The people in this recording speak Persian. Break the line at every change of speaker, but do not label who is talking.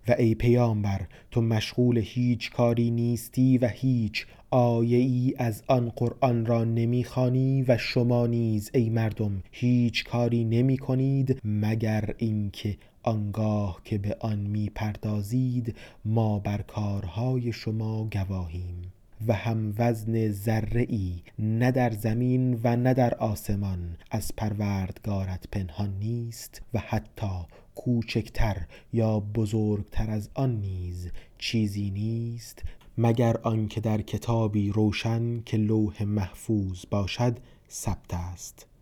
و ای پیامبر تو مشغول هیچ کاری نیستی و هیچ آیه ای از آن قرآن را نمیخوانی و شما نیز ای مردم هیچ کاری نمی کنید مگر اینکه آنگاه که به آن می پردازید ما بر کارهای شما گواهیم. و هم وزن ذره ای نه در زمین و نه در آسمان از پروردگارت پنهان نیست و حتی کوچکتر یا بزرگتر از آن نیز چیزی نیست مگر آن که در کتابی روشن که لوح محفوظ باشد ثبت است.